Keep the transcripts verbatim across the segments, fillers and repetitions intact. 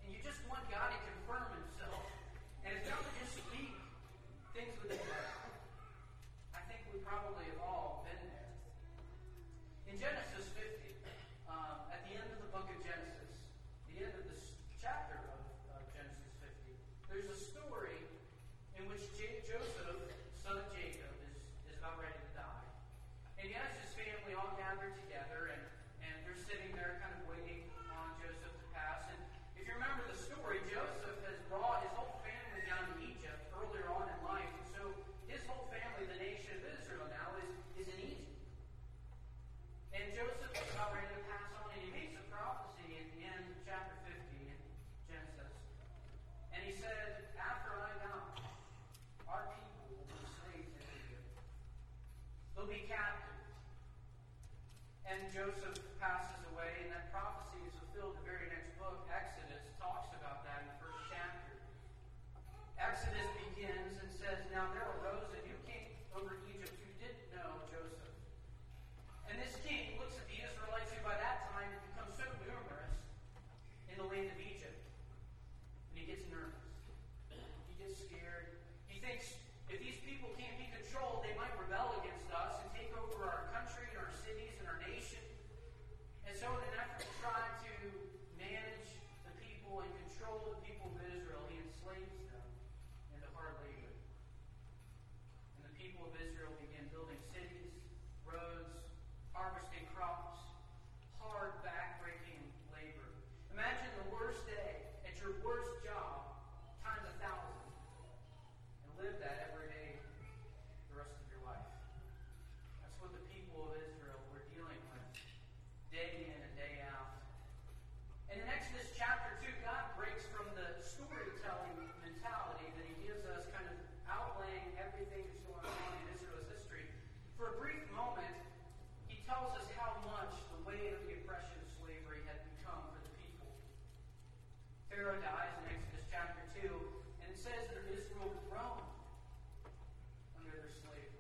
and you just want God to confirm himself. And if God would just speak, things would be better. I think we probably have all been there. In Genesis fifty, um, at the end of the book of Genesis, the end of this chapter of, of Genesis fifty, there's a story in which J- Joseph, son of Jacob, is, is about ready to die. And he has his family all gathered together, and, and they're sitting there kind of waiting on Joseph to pass. And if you remember the story, Joseph has brought his whole family down to Egypt earlier on in life. And so his whole family, the nation of Israel now, is, is in Egypt. And Joseph is about ready to pass on, and he makes a prophecy at the end of chapter fifty in Genesis. And he said, after I die, our people will be slaves in Egypt. They'll be captives. And Joseph passes away, and that prophecy is fulfilled. The very next book, Exodus, talks about that in the first chapter. Exodus begins and says, now there arose a new king over Egypt who didn't know Joseph. And this king looks at the Israelites who by that time have become so numerous in the land of Egypt. And he gets nervous. He gets scared. He thinks if these people can't be controlled, they might rebel against us and take over our country and our cities and our nation. And so in an effort to try to manage the people and control the people of Israel, he enslaves them into hard labor. And the people of Israel begin building cities, roads, harvesting crops, hard, back-breaking labor. Imagine the worst day at your worst job times a thousand, and live that every day the rest of your life. That's what the people of Israel were dealing with day in and day out. And in Exodus chapter two, God breaks from the storytelling mentality that he gives us, kind of outlaying everything that's going on in Israel's history. For a brief moment, he tells us how much the weight of the oppression of slavery had become for the people. Pharaoh dies in Exodus chapter two, and it says that Israel groaned under their slavery.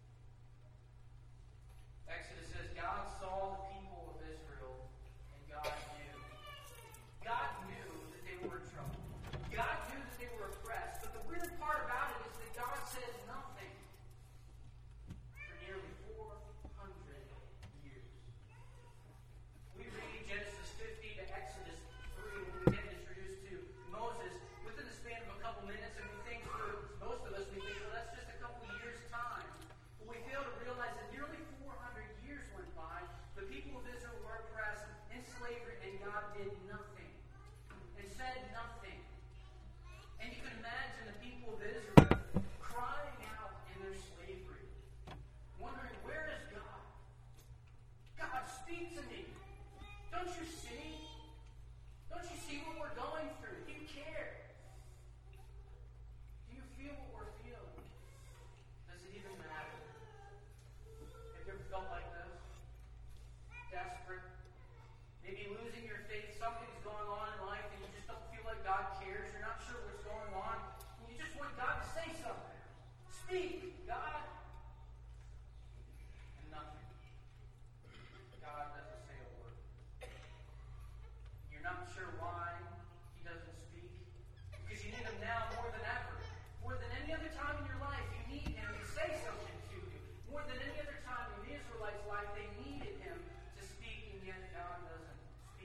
Exodus says, God saw the people of Israel, and God knew. God knew that they were in trouble. God knew that they were oppressed. But the weird part about it is that God says nothing for nearly four hundred years. We read Genesis fifty to Exodus three when we get introduced to Moses within the span of a couple minutes, and we think for most of us, we think, well, that's just a couple years' time. But we fail to realize that nearly four hundred years went by, the people of Israel were oppressed in slavery, and God did nothing and said nothing. And you can imagine the people of Israel crying out in their slavery, wondering, where is God? God, speak to me. Don't you see? Don't you see what we're going through? Do you care? Do you feel what we're feeling? Does it even matter? Have you ever felt like this? Desperate? Maybe losing your faith. Something's going on in life and you just don't feel like God cares. You're not sure what's going on. And you just want God to say something. Speak, God. And nothing. God doesn't say a word. You're not sure why he doesn't speak. Because you need him now more than ever. More than any other time in your life, you need him to say something to you. More than any other time in the Israelites' life, they needed him to speak, and yet God doesn't speak.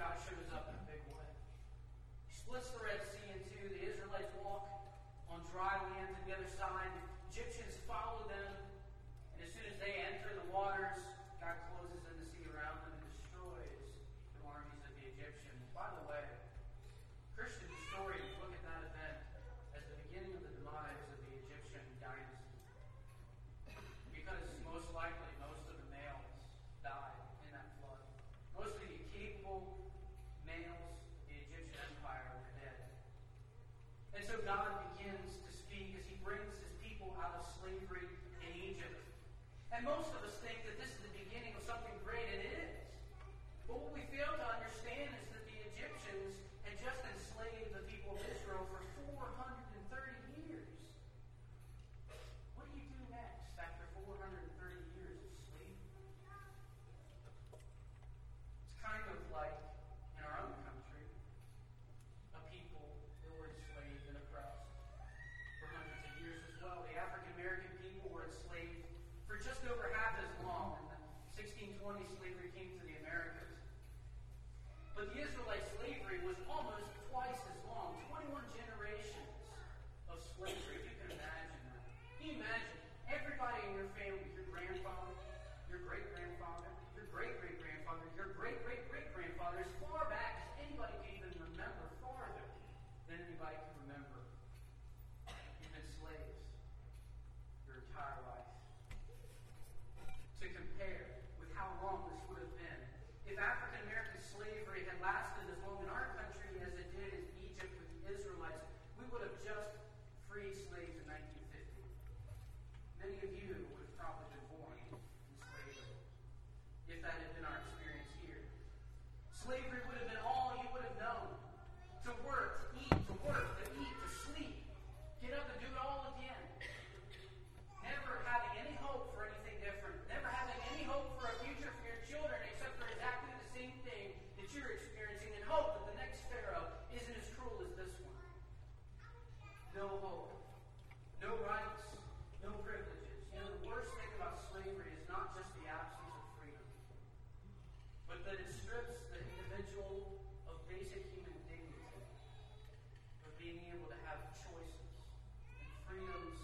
God shows up in a big way. He splits the Red Sea in two. The Israelites walk on dry land to the other side. The Egyptians follow them. And as soon as they enter the waters, God closes in the sea around them and destroys the armies of the Egyptians. By the way, Christian historians look at that event as the beginning of the demise of the Egyptian dynasty. Because most likely, most of the males died in that flood. Most of the capable males of the Egyptian empire were dead. And so God begins to speak as he brings his people out of slavery in Egypt. And most of us think that this is the beginning of something great, and it is. But what we fail to understand is that the Egyptians had just enslaved the people of Israel for four hundred thirty years. What do you do next after four hundred thirty years of slavery? It's kind of like in our own country, a people that were enslaved and oppressed for hundreds of years as well. The African American people were enslaved for just over half as long. In the sixteen twenties, slavery came to the Americas. But the Israelite slavery was almost twice as long, twenty-one generations of slavery. You can imagine that. Can you imagine everybody in your family, your grandfather, your great-grandfather, your great-great-grandfather, your great-great-great-grandfather, as far back as anybody can even remember, farther than anybody can remember. You've been slaves your entire life. To compare with how long this would have been, if African American slavery had lasted as long in our country as it did in Egypt with the Israelites, we would have just freed slaves in nineteen fifty. Many of you would have probably been born in slavery, if that had been our experience here. Slavery would have been all you would have known. To work, to eat, to work, to eat, to sleep. Get up and do it all again. Never having any hope for anything different. Never having any hope for a future for your children except for exactly the same thing that you're experiencing, and hope that the next Pharaoh isn't as cruel as this one. No hope. No rights. No privileges. You know, the worst thing about slavery is not just the absence of freedom, but that it strips the individual of basic human dignity, of being able to have choices and freedoms,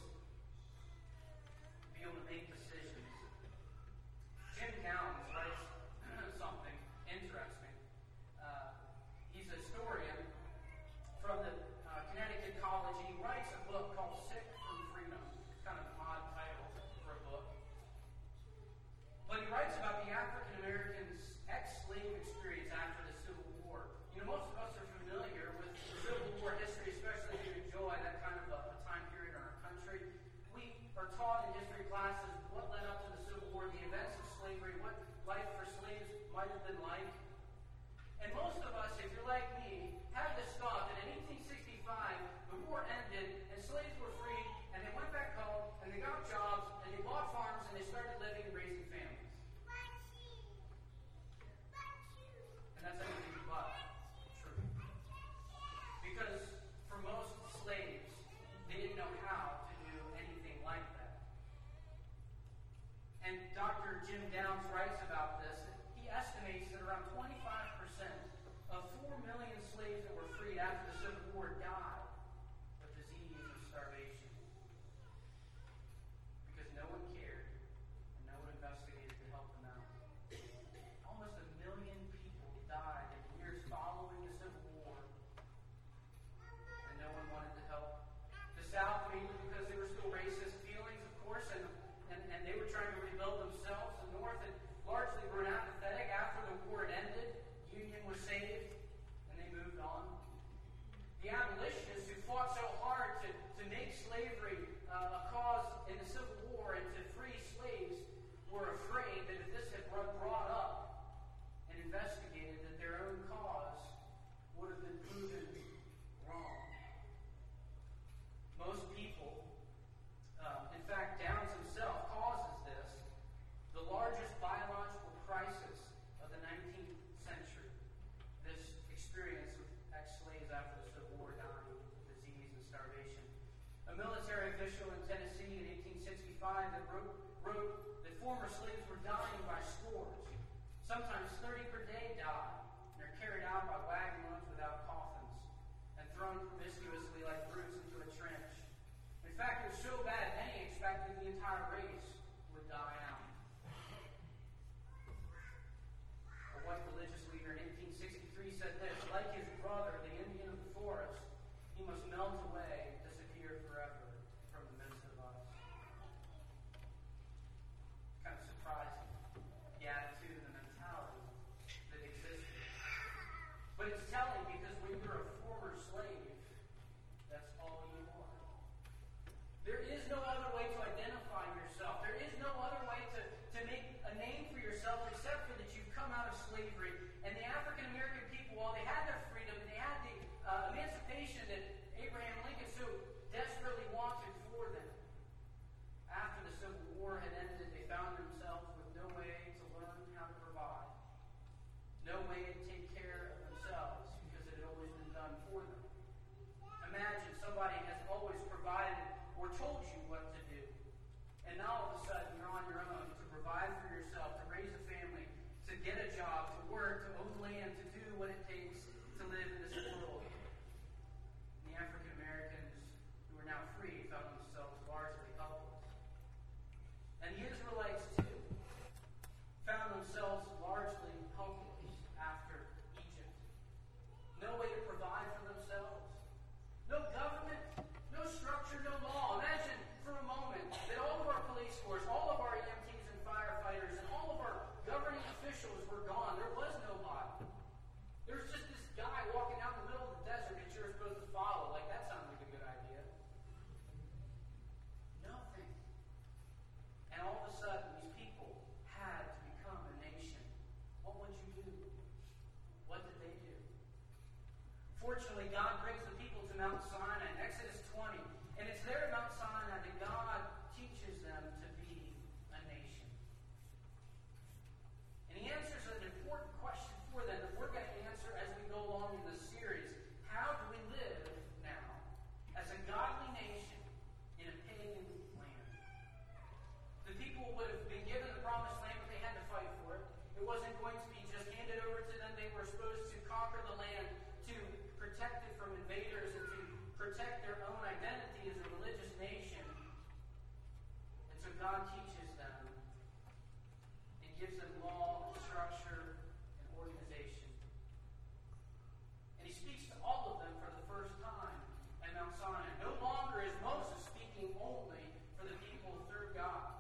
to be able to make decisions. Jim Downs writes something interesting. Uh, he's a historian from the uh, Connecticut College. He writes a book called Sick from Freedom. It's kind of an odd title for a book. But he writes about the African Americans' ex-slave experience after the Civil War. You know, most of us are familiar with the Civil War history, especially if you enjoy that kind of a, a time period in our country. We are taught in history classes what led up to the Civil War, the events of slavery, what life for slaves might have been like. And most of us, if you're like me, have this thought that in eighteen sixty-five, the war ended, and slaves were freed, and they went back home, and they got jobs, and they bought farms, and they started living and raising families. And that's anything but true. Because for most slaves, they didn't know how to do anything like that. And Doctor Jim Downs writes about this. He estimates that around twenty-five percent of four million slaves that were freed after the Civil War died of disease or starvation. Because no one cared and no one investigated to help them out. Almost a million people died in the years following the Civil War, and no one wanted to help. The South, mainly because they were still racist feelings, of course, and, and, and they were trying to rebuild themselves. The North had largely grown apathetic after the war had ended. Union was saved, and they moved on. thrown promiscuously like roots into a trench. In fact, it was so bad, many expected the entire race would die out. A white religious leader in eighteen sixty-three said this, like his brother, the Indian of the forest, he must melt away, disappear forever from the midst of us. Kind of surprising, the attitude and the mentality that existed. But it's telling because when you're a former slave, that's all you are. There is no other way to identify yourself. There is no other way to, to make a name for yourself except for that you've come out of slavery. And the African American people, while they had their freedom and they had the uh, emancipation that Abraham Lincoln so desperately wanted for them, after the Civil War had ended, they found themselves with no way to learn how to provide, no way to take care of themselves because it had always been done for them. Imagine somebody has always provided or told you what to do, and now all of a sudden you're on your own to provide for yourself, to raise a family, to get a job, to work, to own land, to do what it takes to live in this world. The African Americans who are now free found themselves largely helpless. And the Israelites, too, found themselves largely helpless after Egypt. No way to provide for themselves. No government, no structure, no law. Imagine for a moment that all of our police force, all of our E M Ts and firefighters, and all of our governing officials were gone. There was nobody. There was just this guy walking out in the middle of the desert that you were supposed to follow. Like, that sounds like a good idea. Nothing. And all of a sudden, these people had to become a nation. What would you do? What did they do? Fortunately, God brings the people to Mount Sinai in Exodus twenty. And it's there at Mount Sinai that God teaches them to be a nation. And he answers an important question for them that we're going to answer as we go along in this series. How do we live now as a godly nation in a pagan land? The people would have been given the promised land, but they had to fight for it. It wasn't going to be just handed over to them. They were supposed to conquer the land, to protect it from invaders, and to protect their own identity as a religious nation. And so God teaches them and gives them law, structure, and organization. And he speaks to all of them for the first time at Mount Sinai. No longer is Moses speaking only for the people through God.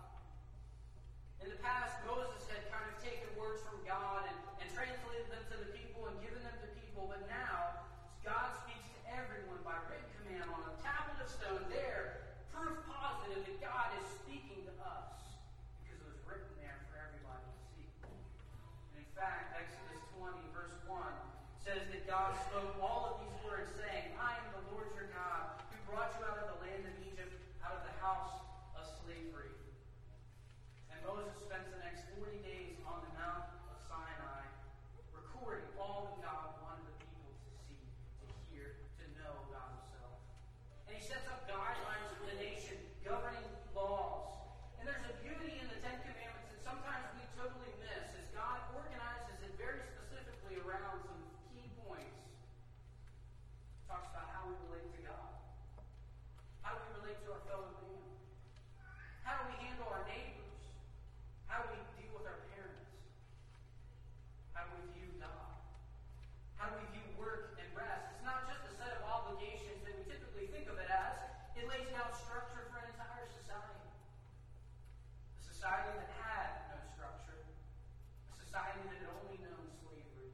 In the past, Moses had kind of taken words from God and, and translated them to the people and given them to people, but now God speaks to everyone by written command on a tablet of stone there, proof positive that God is speaking to us because it was written there for everybody to see. And in fact, Exodus twenty, verse one says that God spoke all of these words saying, I am the Lord your God who brought you out of the land of Egypt, out of the house of slavery. And Moses spends the next forty days on the Mount of Sinai recording all that God wanted the people to see, to hear, to know about himself. And he sets up guidelines for the nation, governing laws. And there's a beauty in the Ten Commandments that sometimes we totally miss as God organizes it very specifically around some key points. It talks about how we relate to God. How do we relate to our fellow man? How do we handle our neighbors? How do we deal with our parents? How do we view God? How do we view work and rest? It's not just a set of obligations that we typically think of it as. It lays down structure for an entire society. A society that had no structure. A society that had only known slavery.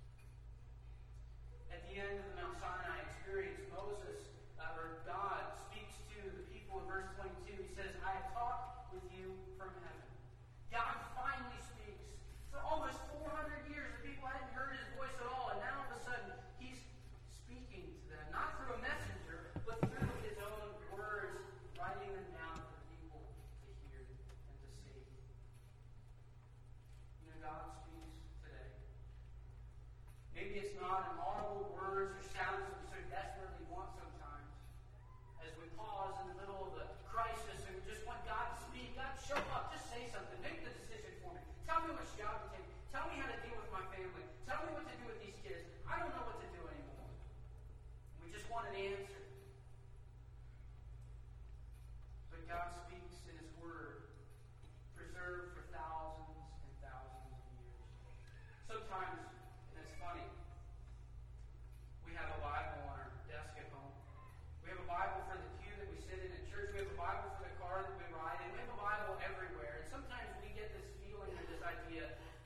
At the end of the Mount Sinai experience, Moses, uh, or God, speaks to the people in verse twenty-two. He says, I have talked with you from heaven. God finally speaks. For almost four hundred years, the people hadn't heard his voice at all, and now all of a sudden, he's speaking to them, not through a messenger, but through his own words, writing them down for the people to hear and to see. You know, God speaks today. Maybe it's not in audible words or sounds that we so desperately want sometimes. As we pause in the middle of the crisis and we just want God to speak, God, show up, just say something, make the decision for me. Tell me which job to take. Tell me how to deal with my family. Tell me what to do with these kids. I don't know what to do anymore. We just want to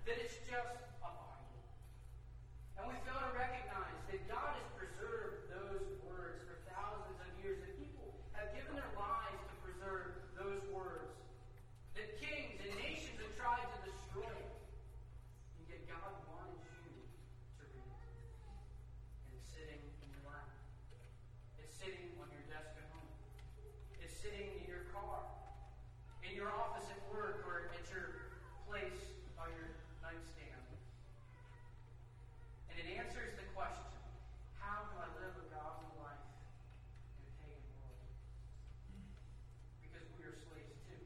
that it's just a Bible. And we fail to recognize that God has preserved those words for thousands of years, that people have given their lives to preserve those words, that kings and nations have tried to destroy it. And yet God wanted you to read it. And it's sitting in your lap. It's sitting on your desk at home. It's sitting in your car, in your office at work, or at your place by your nightstand. And it answers the question, how do I live a godly life in a pagan world? Because we are slaves too.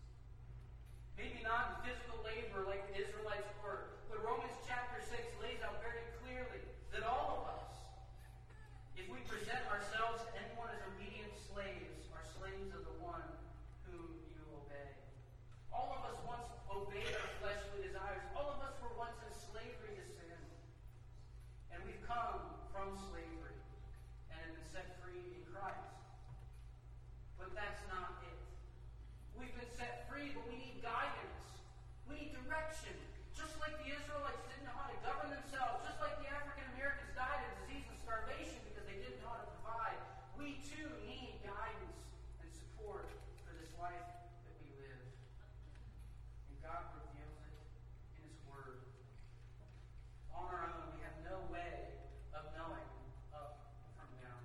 Maybe not in physical labor like the Israelites were, but Romans chapter six lays out very clearly that all of us, if we present ourselves to anyone as obedient slaves, are slaves of the one whom you obey. All of us once obeyed our fleshly desires. All of us were once in slavery to sin. And we've come from slavery and have been set free in Christ. But that's not it. We've been set free, but we need guidance. We need direction. Just like the Israelites didn't know how to govern themselves, just like the African Americans died of disease and starvation because they didn't know how to provide, we too need guidance and support for this life that we live. And God reveals it in His Word. On our own, we have no way of knowing up from down.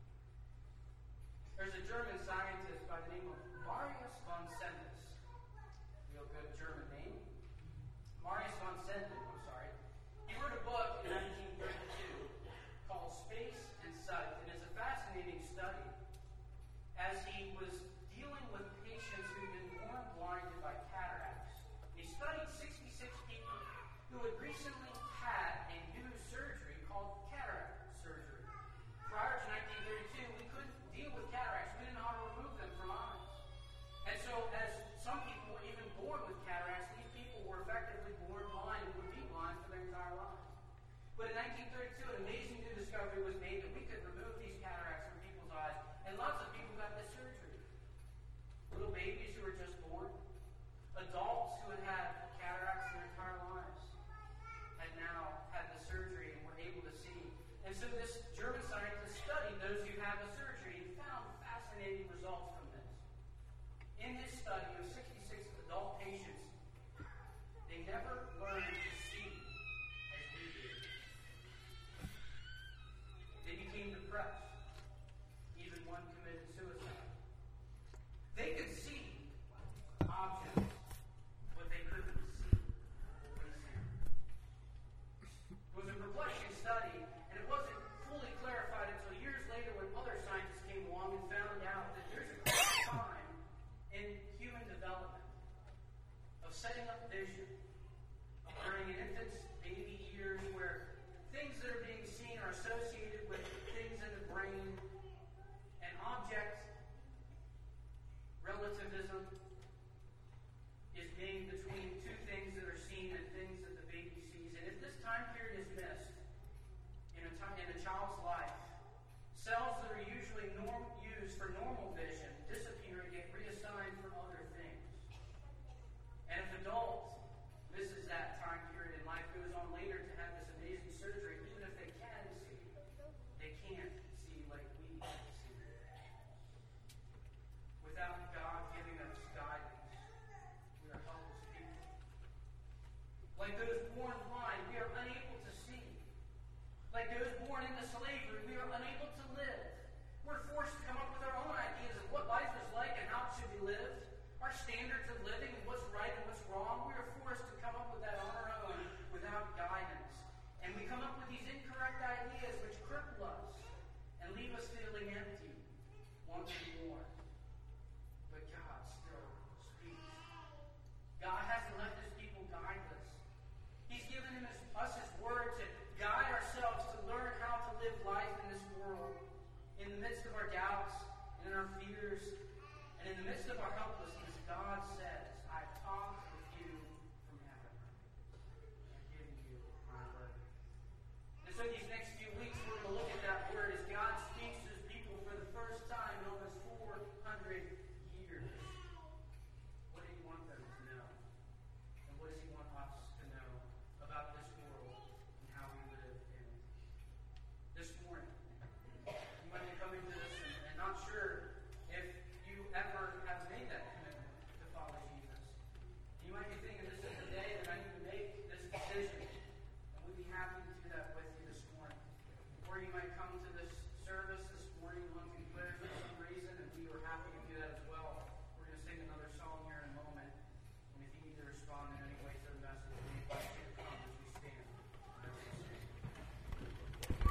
There's a German scientist by the name of Marius von Sendus. Real good German name. Marius von Sendus, I'm sorry. He wrote a book in nineteen thirty-two called Space and Sight. It is a fascinating study as he was dealing with patients who'd been born blinded by cataracts. He studied sixty-six people who had recently had a new surgery called cataract surgery. Prior to nineteen thirty-two, we couldn't deal with cataracts. We didn't know how to remove them from eyes. And so as some people were even born with cataracts, these people were effectively born blind and would be blind for their entire lives. But in nineteen thirty-two, an amazing new discovery was made that we could remove these cataracts from people's eyes. And lots of people got this surgery. Little babies who were just born, adults who had had cataracts their entire lives, had now had the surgery and were able to see. And so this German scientist studied those who had the surgery and found fascinating results from this. In his study of sixty-six adult patients, they never learned to see as we did. They became depressed. Even one committed suicide. They could see objects, but they couldn't see what we see. It was a perplexing study, and it wasn't fully clarified until years later when other scientists came along and found out that there's a great time in human development of setting up vision, of during an infant's baby years where things that are being seen are associated with things in the brain and object relativism